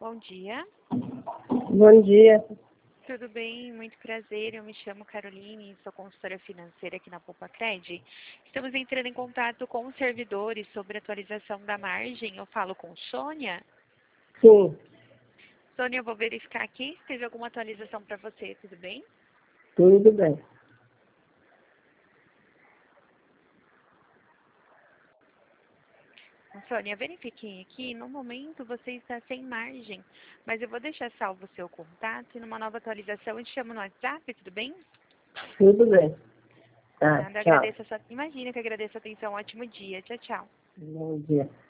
bom dia. Bom dia. Tudo bem? Muito prazer. Eu me chamo Caroline, sou consultora financeira aqui na Poupa-Cred. Estamos entrando em contato com os servidores sobre a atualização da margem. Eu falo com Sônia. Sim, Sônia, eu vou verificar aqui se teve alguma atualização para você, tudo bem? tudo bem. Sônia, verifiquei aqui, no momento você está sem margem, mas eu vou deixar salvo o seu contato e numa nova atualização eu te chamo no WhatsApp, tudo bem? Tudo bem. Tá, Nada, tchau. imagina que agradeço a atenção, um ótimo dia, tchau, tchau. Bom dia.